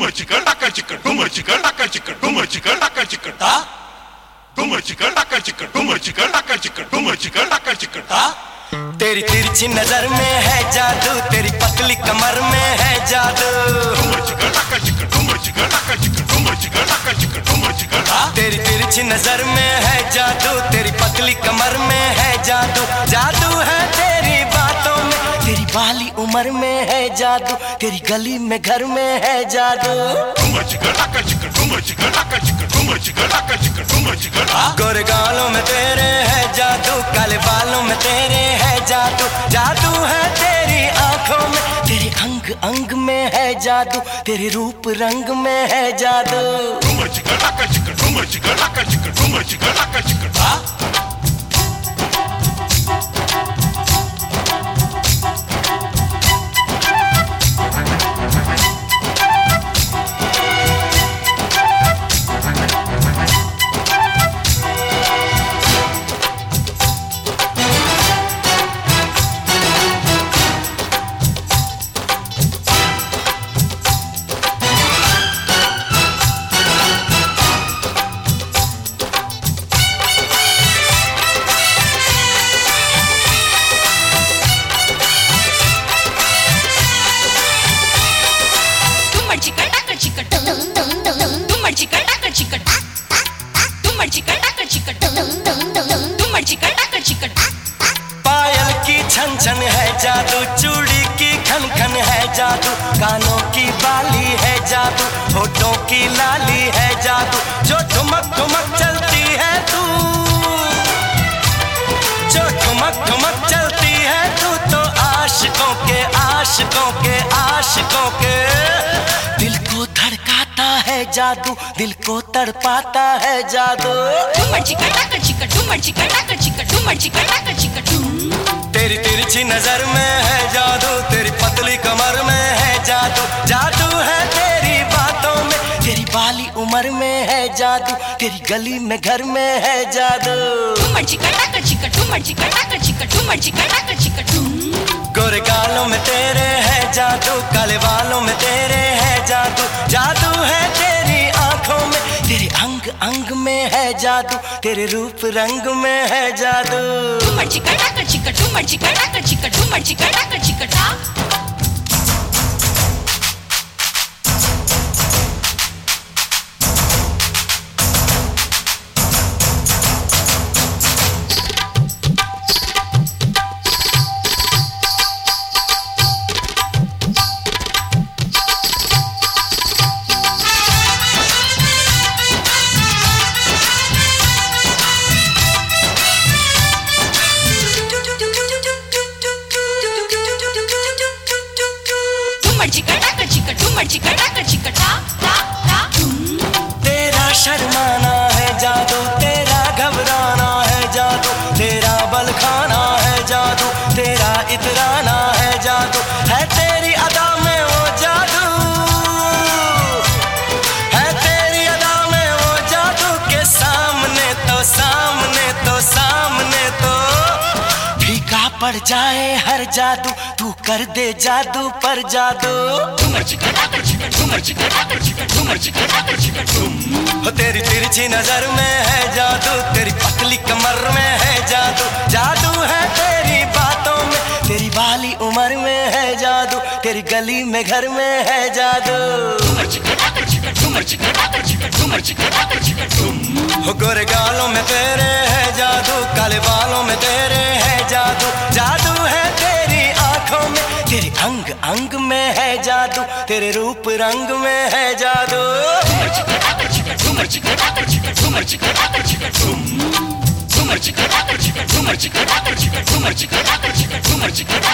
डुमर चिकन डाका चिकन डुमर चिकन डाका चिकन डुमर चिकन डाका चिकन ता डुमर चिकन डाका चिकन डुमर चिकन डाका चिकन डुमर चिकन डाका चिकन ता। तेरी तिरछी नजर में है जादू, तेरी पतली कमर में है जादू। डुमर चिकन डाका चिकन डुमर चिकन डाका चिकन डुमर चिकन डाका चिकन डुमर चिकन ता। तेरी तिरछी नजर में है जादू, तेरी पतली कमर में है जादू। जादू है तेरी बातों में, तेरी बाली उम्र में है जादू, तेरी गली में घर में है जादू। डुमर चिकन डाका चिकन डुमर चिकन डाका चिकन डुमर चिकन डाका चिकन डुमर चिकन ता। गोरे गालों में तेरे है जादू, काले बालों में तेरे है जादू। जादू है तेरी आंखों में, तेरे अंग अंग में है जादू, तेरे रूप रंग में है जादू। डुमर चिकन डाका चिकन डुमर चिकन डाका चिकन डुमर चिकन डाका चिकन ता। पायल की छन छन है जादू, चूड़ी की खन खन है जादू, कानों की बाली है जादू, होठों की लाली है जादू। जो ठुमक ठुमक चलती है तू, जो ठुमक ठुमक चलती है तू, तो आशिकों के आशिकों के आशिकों के दिल को धड़काता है जादू, दिल को तड़पाता है जादू। डुमर चिकन डाका चिकन डुमर चिकन डाका चिकन डुमर चिकन डाका चिकन। तेरी तिरछी नजर में है जादू, तेरी पतली कमर में है जादू। जादू है तेरी बातों में, तेरी बाली उम्र में है जादू, तेरी गली में घर में है जादू। डुमर चिकन डाका चिकन डुमर चिकन डाका चिकन डुमर चिकन डाका चिकन। गोरे गालों में तेरे है जादू, काले बालों में तेरे है जादू। जादू है तेरी आंखों में, तेरे अंग अंग में है जादू, तेरे रूप रंग में है जादू। डुमर चिकन डाका चिकन डुमर चिकन डाका चिकन डुमर चिकन डाका चिकन ता। तेरा शर्माना है जादू, तेरा घबराना है जादू, तेरा बल खाना है जादू, तेरा इतराना है जादू। है तेरी अदा में वो जादू, है तेरी अदा में वो जादू के सामने तो सामने तो सामने तो फीका पड़ जाए हर जादू, तू कर दे जादू पर जादू। डुमर चिकन डाका चिकन डुमर चिकन डाका चिकन डुमर चिकन डाका चिकन डुम। तेरी तिरछी नजर में है जादू, तेरी पतली कमर में है जादू। जादू है तेरी बातों में, तेरी बाली उम्र में है जादू, तेरी गली में घर में है जादू। डुमर चिकन डाका चिकन डुमर चिकन डाका चिकन डुमर चिकन डाका चिकन डुम। गोरे गालों में तेरे है जादू, काले बालों में तेरे है जादू। जादू है तेरी आंखों में, तेरे अंग अंग में है जादू, तेरे रूप रंग में है जादू। डुमर चिकन डाका चिकन डुमर चिकन डाका चिकन डुमर चिकन डाका चिकन डुम। डुमर चिकन डाका चिकन डुमर चिकन डाका चिकन डुमर चिकन डाका चिकन डुमर चिकन